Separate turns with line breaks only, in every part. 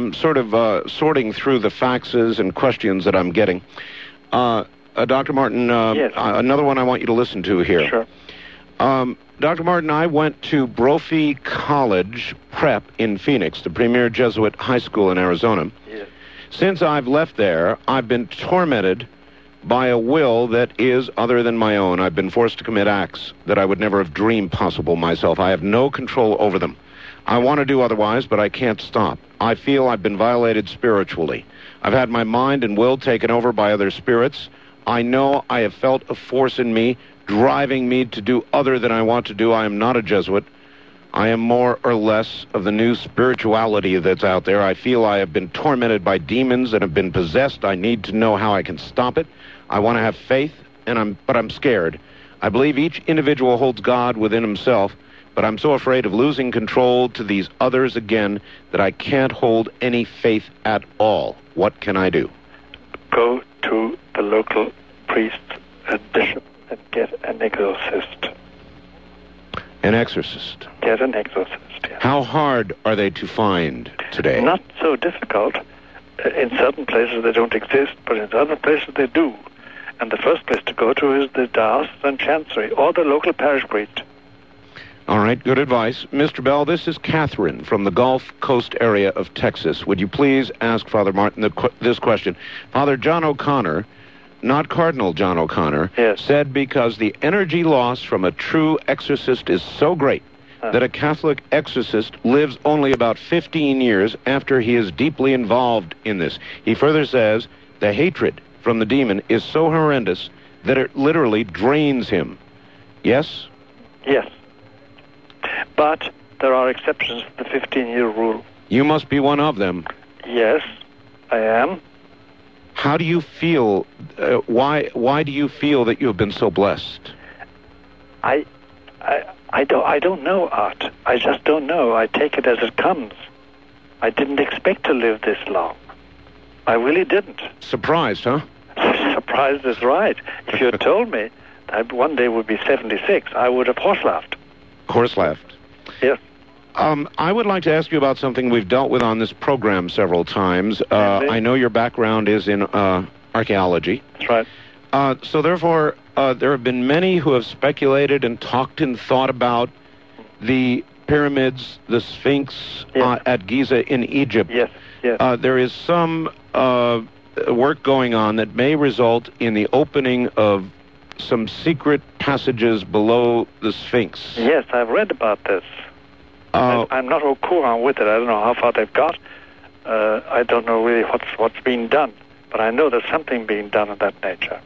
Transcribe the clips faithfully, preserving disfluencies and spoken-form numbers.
I'm sort of uh, sorting through the faxes and questions that I'm getting. Uh, uh, Doctor Martin, uh,
yes.
uh, another one I want you to listen to here.
Sure.
Um, Doctor Martin, I went to Brophy College Prep in Phoenix, the premier Jesuit high school in Arizona.
Yes.
Since I've left there, I've been tormented by a will that is other than my own. I've been forced to commit acts that I would never have dreamed possible myself. I have no control over them. I want to do otherwise, but I can't stop. I feel I've been violated spiritually. I've had my mind and will taken over by other spirits. I know I have felt a force in me driving me to do other than I want to do. I am not a Jesuit. I am more or less of the new spirituality that's out there. I feel I have been tormented by demons and have been possessed. I need to know how I can stop it. I want to have faith, and I'm, but I'm scared. I believe each individual holds God within himself, but I'm so afraid of losing control to these others again that I can't hold any faith at all. What can I do?
Go to the local priest and bishop and get an exorcist.
An exorcist?
Get an exorcist, yes.
How hard are they to find today?
Not so difficult. In certain places they don't exist, but in other places they do. And the first place to go to is the diocesan chancery or the local parish priest.
All right, good advice. Mister Bell, this is Catherine from the Gulf Coast area of Texas. Would you please ask Father Martin the, qu- this question? Father John O'Connor, not Cardinal John O'Connor,
yes.
said because the energy loss from a true exorcist is so great huh. that a Catholic exorcist lives only about fifteen years after he is deeply involved in this. He further says the hatred from the demon is so horrendous that it literally drains him. Yes?
Yes. But there are exceptions to the fifteen-year rule.
You must be one of them.
Yes, I am.
How do you feel, uh, why why do you feel that you have been so blessed?
I, I, I, don't, I don't know, Art. I just don't know. I take it as it comes. I didn't expect to live this long. I really didn't.
Surprised, huh?
Surprised is right. If you had told me that one day would be seventy-six, I would have horse-laughed.
Horse-laughed.
Yes.
Um, I would like to ask you about something we've dealt with on this program several times. Uh, I know your background is in uh, archaeology.
That's right.
Uh, so therefore, uh, there have been many who have speculated and talked and thought about the pyramids, the Sphinx
yes.
uh, at Giza in Egypt.
Yes, yes.
Uh, there is some uh, work going on that may result in the opening of some secret passages below the Sphinx.
Yes, I've read about this.
Uh,
I'm not au courant with it. I don't know how far they've got. Uh, I don't know really what's what's being done, but I know there's something being done of that nature.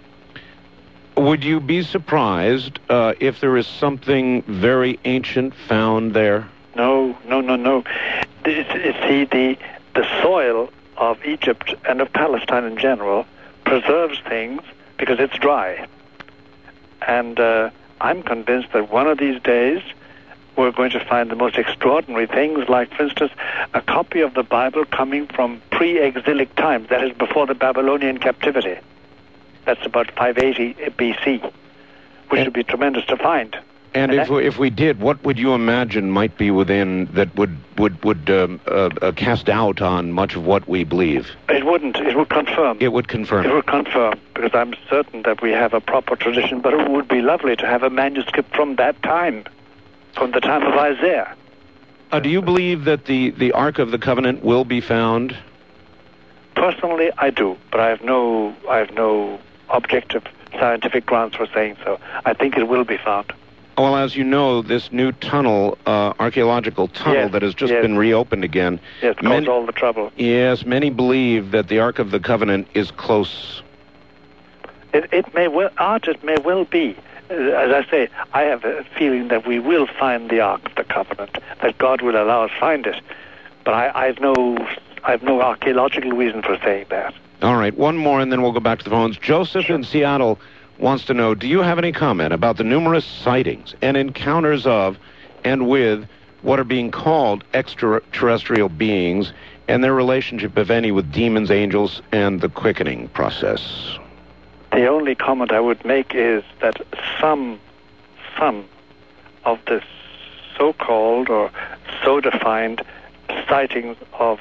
Would you be surprised uh, if there is something very ancient found there?
No, no, no, no. It's, it's, see, the the soil of Egypt and of Palestine in general preserves things because it's dry, and uh, I'm convinced that one of these days we're going to find the most extraordinary things, like, for instance, a copy of the Bible coming from pre-exilic times, that is before the Babylonian captivity. That's about five eighty B C, which
and,
would be tremendous to find.
And, and if, we, if we did, what would you imagine might be within that would, would, would um, uh, uh, cast doubt on much of what we believe?
It wouldn't. It would confirm.
It would confirm.
It would confirm, because I'm certain that we have a proper tradition, but it would be lovely to have a manuscript from that time. From the time of Isaiah.
Uh, do you believe that the, the Ark of the Covenant will be found?
Personally, I do, but I have no I have no objective scientific grounds for saying so. I think it will be found.
Well, as you know, this new tunnel, uh, archaeological tunnel
yes,
that has just
yes.
been reopened again.
Yes, caused many, all the trouble.
Yes, many believe that the Ark of the Covenant is close.
It, it may well, Art, it may well be. As I say, I have a feeling that we will find the Ark of the Covenant, that God will allow us to find it. But I, I have no, I have no archaeological reason for saying that.
All right, one more, and then we'll go back to the phones. Joseph in Seattle wants to know, do you have any comment about the numerous sightings and encounters of and with what are being called extraterrestrial beings and their relationship, if any, with demons, angels, and the quickening process?
The only comment I would make is that some, some of the so-called or so-defined sightings of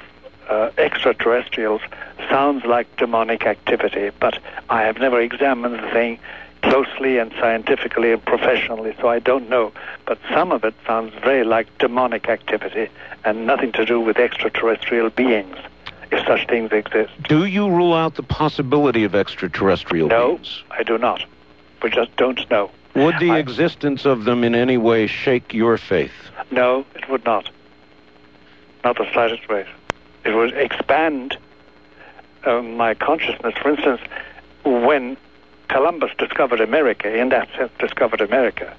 uh, extraterrestrials sounds like demonic activity, but I have never examined the thing closely and scientifically and professionally, so I don't know. But some of it sounds very like demonic activity and nothing to do with extraterrestrial beings, if such things exist.
Do you rule out the possibility of extraterrestrial
no,
beings?
No, I do not. We just don't know.
Would the
I,
existence of them in any way shake your faith?
No, it would not. Not the slightest way. It would expand uh, my consciousness. For instance, when Columbus discovered America, in that sense discovered America,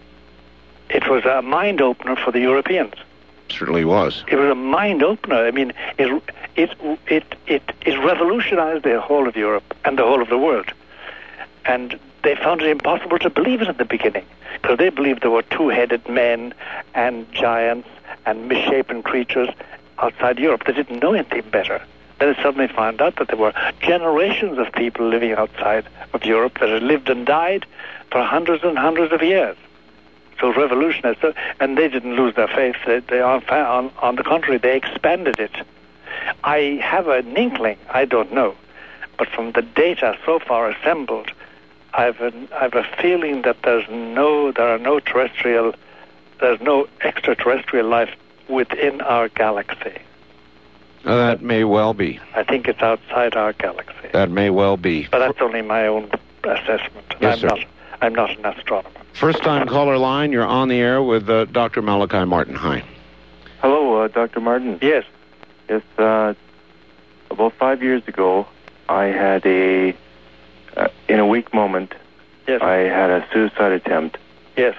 it was a mind opener for the Europeans.
Certainly was.
It was a mind opener. I mean, it it it it, it revolutionized the whole of Europe and the whole of the world. And they found it impossible to believe it in the beginning, because they believed there were two-headed men and giants and misshapen creatures outside Europe. They didn't know anything better. Then they suddenly found out that there were generations of people living outside of Europe that had lived and died for hundreds and hundreds of years. So revolutionized, and they didn't lose their faith. They, they on, on, on the contrary, they expanded it. I have an inkling, I don't know, but from the data so far assembled, I've an, I've a feeling that there's no, there are no terrestrial, there's no extraterrestrial life within our galaxy.
Uh, that may well be.
I think it's outside our galaxy.
That may well be.
But that's only my own assessment.
Yes,
I'm
sir.
not. I'm not an astronomer.
First-time caller line. You're on the air with uh, Doctor Malachi Martin. Hi.
Hello, uh, Doctor Martin.
Yes.
Yes. Uh, about five years ago, I had a, uh, in a weak moment,
Yes.
I had a suicide attempt.
Yes.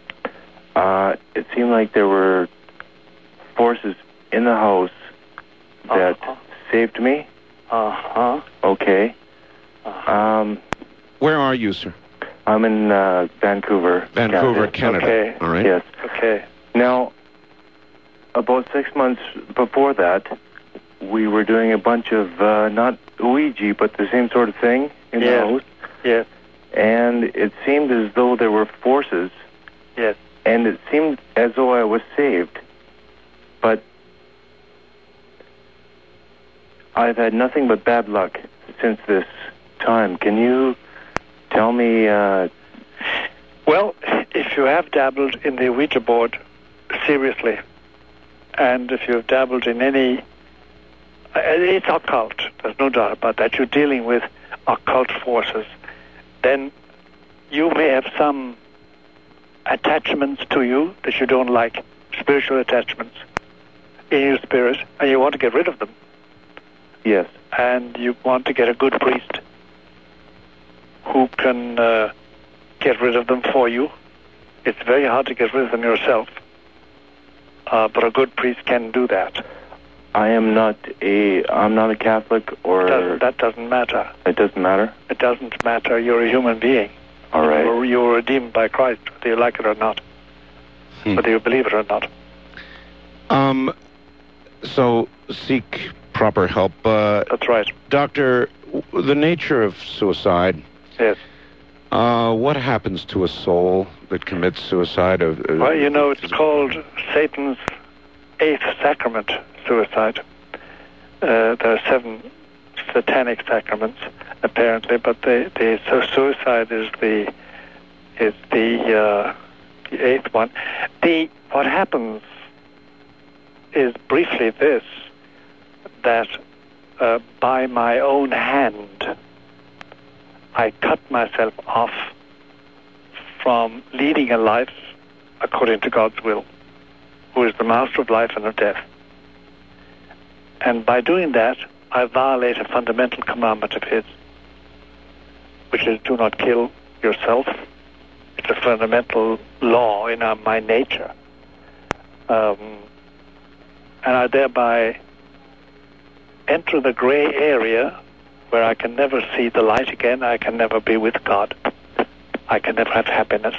Uh, it seemed like there were forces in the house that
Uh-huh.
saved me.
Uh-huh.
Okay.
Uh-huh.
Um,
Where are you, sir?
I'm in uh, Vancouver,
Vancouver,
Canada.
Canada.
Okay.
All right.
Yes.
Okay.
Now, about six months before that, we were doing a bunch of, uh, not Ouija, but the same sort of thing in
Yes.
the house.
Yes.
And it seemed as though there were forces,
Yes.
and it seemed as though I was saved. But I've had nothing but bad luck since this time. Can you tell me... Uh,
Well, if you have dabbled in the Ouija board seriously, and if you have dabbled in any... uh, It's occult, there's no doubt about that. You're dealing with occult forces. Then you may have some attachments to you that you don't like, spiritual attachments in your spirit, and you want to get rid of them.
yes.
And you want to get a good priest who can uh, get rid of them for you. It's very hard to get rid of them yourself, uh, but a good priest can do that.
I am not a... I'm not a Catholic or...
Doesn't, that doesn't matter.
It doesn't matter?
It doesn't matter. You're a human being.
All right.
You're, you're redeemed by Christ, whether you like it or not,
Hmm.
whether you believe it or not.
Um, so seek proper help. Uh,
That's right.
Doctor, w- the nature of suicide,
Yes.
uh, what happens to a soul that commits suicide? Of, uh,
Well, you know, it's called Satan's eighth sacrament, suicide. Uh, there are seven satanic sacraments, apparently, but the, the so suicide is the is the, uh, the eighth one. The what happens is briefly this: that uh, by my own hand, I cut myself off from leading a life according to God's will, who is the master of life and of death. And by doing that, I violate a fundamental commandment of His, which is do not kill yourself. It's a fundamental law in our, my nature. Um, and I thereby enter the gray area where I can never see the light again. I can never be with God. I can never have happiness.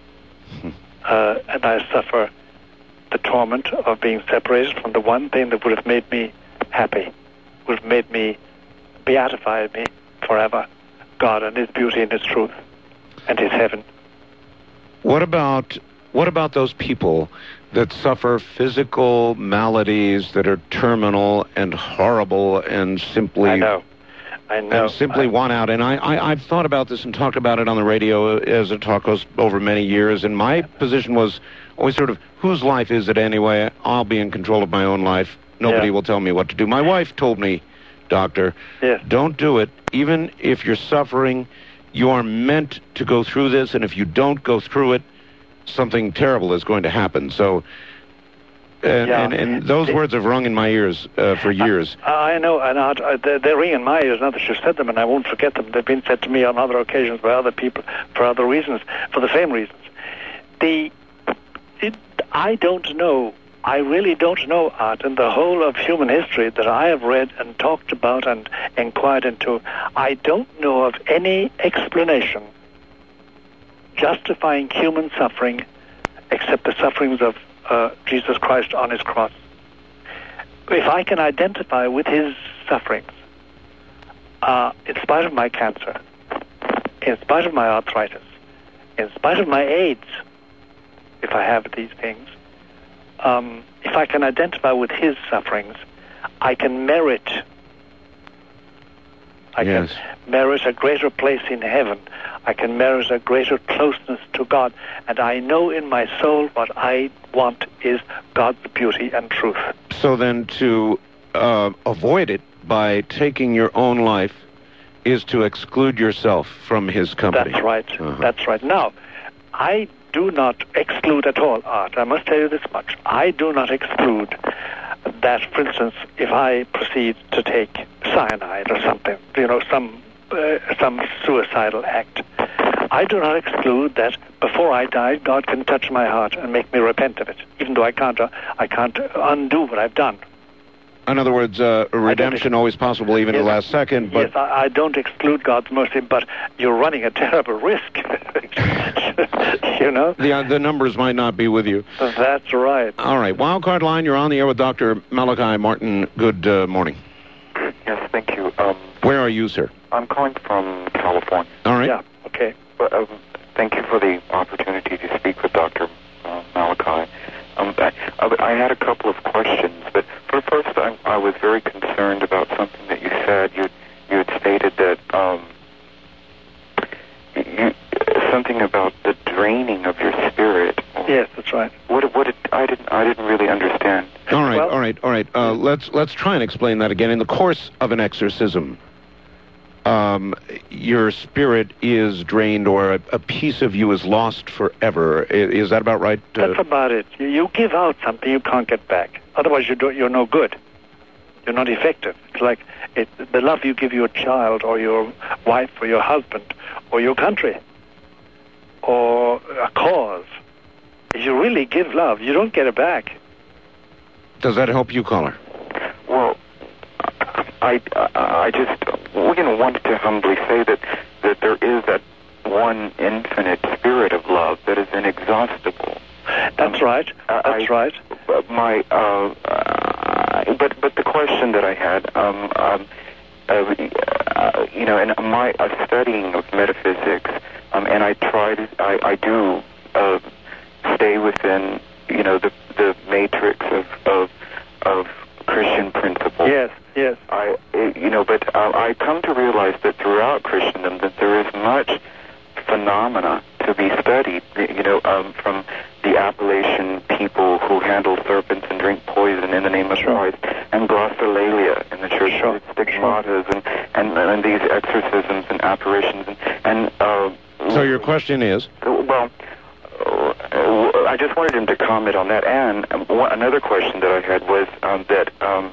Uh, and I suffer the torment of being separated from the one thing that would have made me happy, would have made me, beatified me forever, God and His beauty and His truth and His heaven.
What about what about those people that suffer physical maladies that are terminal and horrible and simply...
I know. I know.
And simply
I...
want out. And I, I, I've thought about this and talked about it on the radio as a talk host over many years, and my position was always sort of, whose life is it anyway? I'll be in control of my own life. Nobody
yeah.
will tell me what to do. My wife told me, Doctor,
yes.
don't do it. Even if you're suffering, you are meant to go through this, and if you don't go through it, something terrible is going to happen. So, and,
yeah.
and, and those
it,
words have rung in my ears uh, for years.
I, I know, and I, they're, they're ringing in my ears now that you said them, and I won't forget them. They've been said to me on other occasions by other people for other reasons, for the same reasons. The, it, I don't know, I really don't know, Art, in the whole of human history that I have read and talked about and inquired into, I don't know of any explanation justifying human suffering except the sufferings of uh, Jesus Christ on his cross. If I can identify with his sufferings, uh, in spite of my cancer, in spite of my arthritis, in spite of my AIDS, if I have these things, um, if I can identify with his sufferings, I can merit I
yes.
can merit a greater place in heaven. I can merit a greater closeness to God. And I know in my soul what I want is God's beauty and truth.
So then to uh, avoid it by taking your own life is to exclude yourself from his company.
That's right.
Uh-huh.
That's right. Now, I do not exclude at all, Art. I must tell you this much. I do not exclude that, for instance, if I proceed to take cyanide or something, you know, some uh, some suicidal act, I do not exclude that before I die, God can touch my heart and make me repent of it, even though I can't, uh, I can't undo what I've done.
In other words, uh, redemption always possible even
yes,
at the last second. But
yes, I, I don't exclude God's mercy, but you're running a terrible risk. You know?
The, uh, the numbers might not be with you.
That's right.
All right. Wildcard Line, you're on the air with Doctor Malachi Martin. Good uh, morning.
Yes, thank you. Um,
Where are you, sir?
I'm calling from California.
All right.
Yeah, okay.
But, um, thank you for the opportunity to speak with Doctor Uh, Malachi. Um, I, I had a couple of questions, but for first, I, I was very concerned about something that you said. You you had stated that um, you, something about the draining of your spirit.
Yes, that's right.
What what it, I didn't I didn't really understand.
All right,
Well,
all right, all right. Uh, let's let's try and explain that again. In the course of an exorcism, um, your spirit is drained, or a, a piece of you is lost forever. Is, is that about right? Uh,
That's about it. You, you give out something you can't get back. Otherwise, you don't, you're no good. You're not effective. It's like it, the love you give your child or your wife or your husband or your country or a cause. If you really give love, you don't get it back.
Does that help you, caller?
Well, I, I, I just, you know, wanted to humbly say that, that there is that one infinite spirit of love that is inexhaustible.
That's
um,
right. That's
I,
right.
My, uh, uh, but but the question that I had, um, um, uh, uh, you know, in my uh, studying of metaphysics, um, and I try to, I, I do uh, stay within, you know, the the matrix of of, of Christian principles.
Yes, yes.
I, you know, but uh, I come to realize that throughout Christendom that there is much phenomena to be studied. You know, um, from the Appalachian people who handle serpents and drink poison in the name of
Sure.
Christ, and glossolalia in the church,
Sure.
stigmatas, and, and and these exorcisms and apparitions, and and. Uh,
So your question is?
Well, uh, I just wanted him to comment on that. And um, one, another question that I had was um, that um,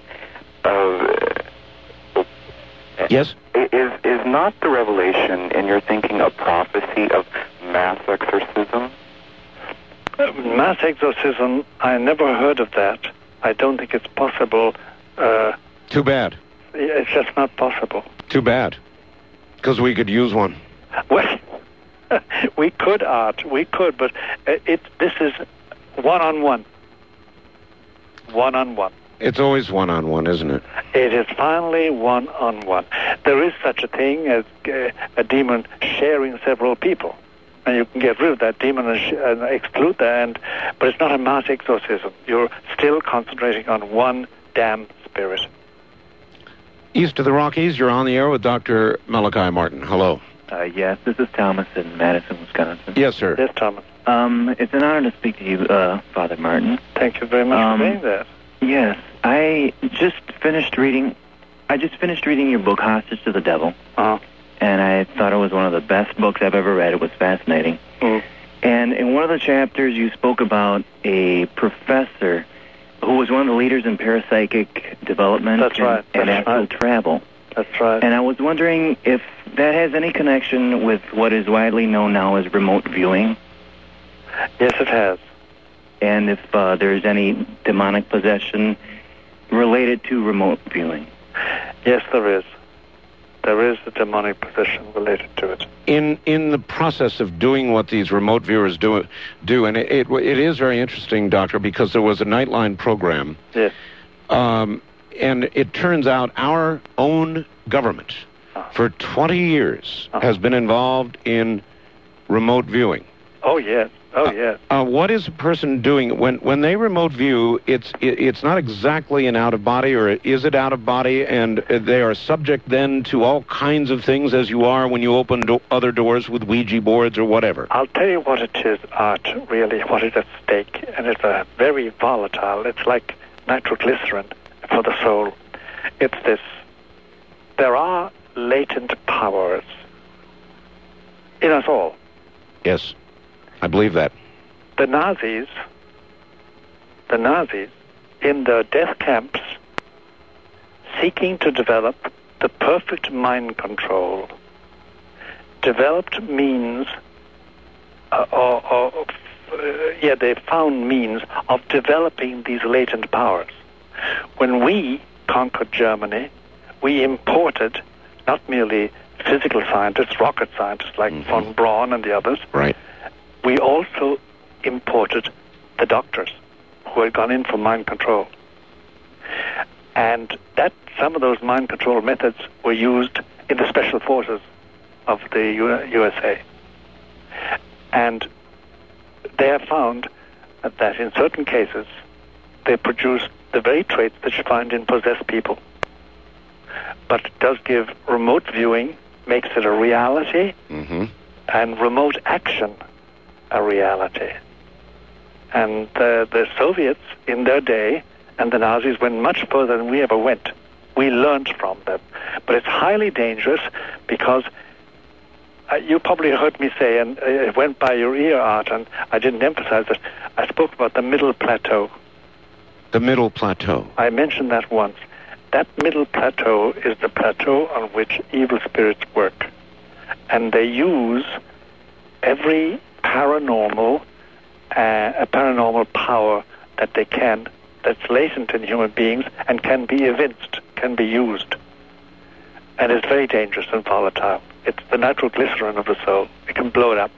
uh,
Yes?
is is not the revelation in your thinking a prophecy of mass exorcism?
Uh, mass exorcism, I never heard of that. I don't think it's possible. Uh,
Too bad.
it's just not possible.
Too bad. Because we could use one.
Well, we could, Art. We could, but uh, it. This is one-on-one. One-on-one.
It's always one-on-one, isn't it?
It is finally one-on-one. There is such a thing as uh, a demon sharing several people. and you can get rid of that demon and, sh- and exclude that, and, but it's not a mass exorcism. You're still concentrating on one damn spirit.
East of the Rockies, you're on the air with Doctor Malachi Martin. Hello.
Uh, yes, this is Thomas in Madison, Wisconsin.
Yes, sir.
Yes, Thomas.
Um, it's an honor to speak to you, uh, Father Martin.
Thank you very much
Um,
for saying that.
Yes, I just finished reading. I just finished reading your book, Hostage to the Devil,
Uh-huh.
and I thought it was one of the best books I've ever read. It was fascinating.
Mm.
And in one of the chapters, you spoke about a professor who was one of the leaders in parapsychic development
That's
and,
right.
and
That's
astral
right.
travel.
That's right.
And I was wondering if that has any connection with what is widely known now as remote viewing,
Yes, it has.
and if uh, there's any demonic possession related to remote viewing.
Yes, there is. There is a demonic possession related to it.
In in the process of doing what these remote viewers do, do and it, it, it is very interesting, Doctor, because there was a Nightline program.
Yes.
Um, and it turns out our own government,
Uh-huh.
for twenty years,
Uh-huh.
has been involved in remote viewing.
Oh, yes. Oh, yes.
Uh, what is a person doing when when they remote view? It's it, it's not exactly an out of body, or is it out of body? And they are subject then to all kinds of things, as you are when you open do- other doors with Ouija boards or whatever.
I'll tell you what it is, Art, really, what is at stake. And it's a very volatile. It's like nitroglycerin for the soul. It's this. There are latent powers in us all.
Yes, I believe that.
The Nazis, the Nazis, in their death camps, seeking to develop the perfect mind control, developed means, uh, or, or uh, yeah, they found means of developing these latent powers. When we conquered Germany, we imported not merely physical scientists, rocket scientists like
Mm-hmm.
von Braun and the others,
Right.
we also imported the doctors who had gone in for mind control. And that some of those mind control methods were used in the special forces of the U- U S A. And they have found that in certain cases, they produce the very traits that you find in possessed people. But it does give remote viewing, makes it a reality,
Mm-hmm.
and remote action a reality. And the, the Soviets in their day and the Nazis went much further than we ever went. We learned from them. But it's highly dangerous because uh, you probably heard me say, and it went by your ear, Art, and I didn't emphasize it, I spoke about the middle plateau.
The middle plateau.
I mentioned that once. That middle plateau is the plateau on which evil spirits work. And they use every paranormal, uh, a paranormal power that they can, that's latent in human beings and can be evinced, can be used. And it's very dangerous and volatile. It's the nitroglycerin of the soul. It can blow it up.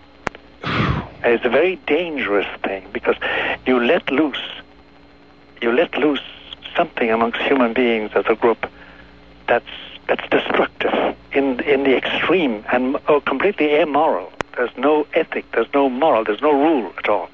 And it's a very dangerous thing because you let loose, you let loose something amongst human beings as a group that's that's destructive in in the extreme and oh, completely immoral. There's no ethic, there's no moral, there's no rule at all.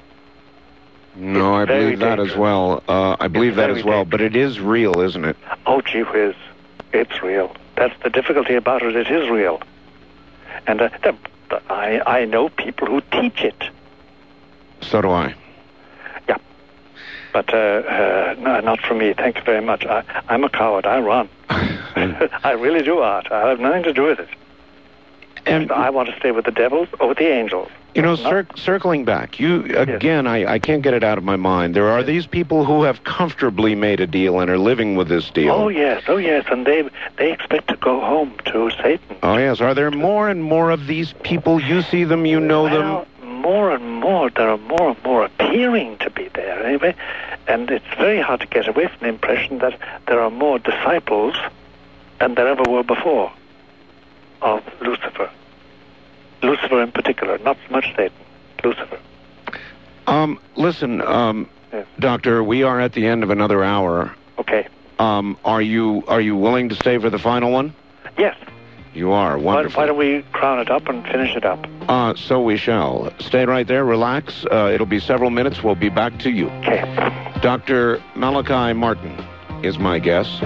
No, I
It's very
believe that as
dangerous.
well. Uh, I believe
It's
that
very
as well.
dangerous.
But it is real, isn't it?
Oh, gee whiz, it's real. That's the difficulty about it. It is real, and uh, the, the, I I know people who teach it.
So do I.
Yeah, but uh, uh, no, not for me. Thank you very much. I, I'm a coward. I run. I really do, Art. I have nothing to do with it.
And
I want to stay with the devils or with the angels.
you know,
Not-
cir- circling back, you again, I, I can't get it out of my mind. There are these people who have comfortably made a deal and are living with this deal.
Oh yes, oh yes, and they they expect to go home to Satan.
Oh, yes. Are there more and more of these people? You see them, you know
Well, more and more, there are more and more appearing to be there anyway, and it's very hard to get away from the impression that there are more disciples than there ever were before of Lucifer. Lucifer in particular, not so much Satan, Lucifer.
them. Um, listen, um,
Yes.
Doctor, we are at the end of another hour.
Okay.
Um, are you are you willing to stay for the final one?
Yes.
You are.
Why,
Wonderful.
why don't we crown it up and finish it up?
Uh, so we shall. Stay right there. Relax. Uh, it'll be several minutes. We'll be back to you.
Okay.
Doctor Malachi Martin is my guest.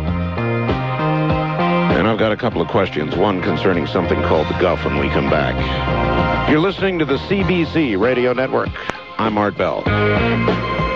And I've got a couple of questions. One concerning something called the Guff when we come back. You're listening to the C B C Radio Network. I'm Art Bell.